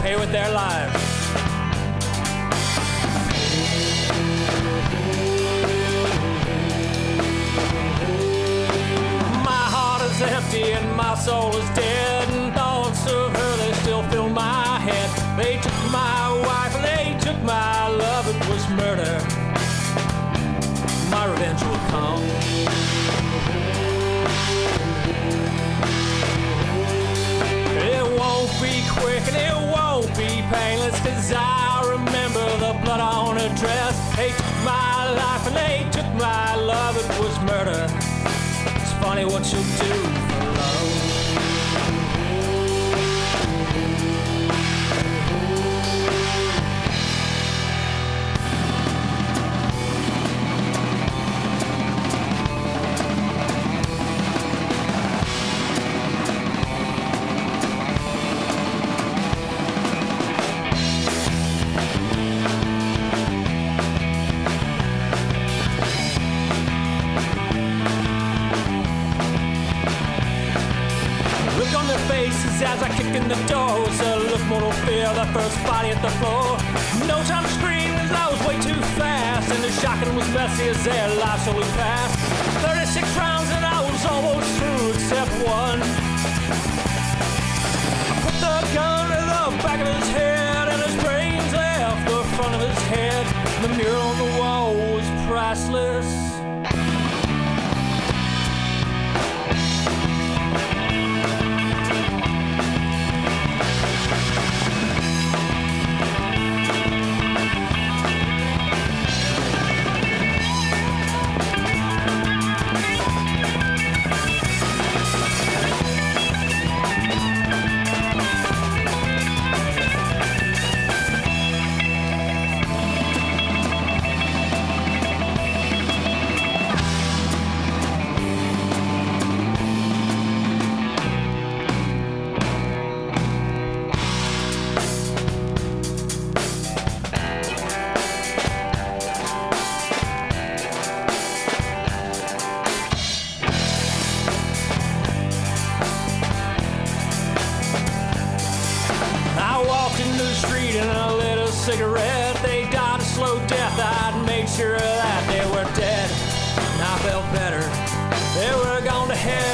pay with their lives. My heart is empty and my soul is dead, and thoughts of her, they still fill my head. They took my wife and they took my love. It was murder. My revenge will come. It won't be quick and it won't be painless, 'cause I remember the blood on her dress. They took my life and they took my love. It was murder. It's funny what you'll do for love. As I kicked in the door was a look mortal fear, the first body at the floor. No time to scream, 'cause I was way too fast, and the shotgun was messy as their life slowly passed. 36 rounds and I was almost through except one. I put the gun in the back of his head, and his brains left the front of his head. The mural on the wall was priceless. Cigarette, they died a slow death. I'd made sure that they were dead, and I felt better. They were gone to hell.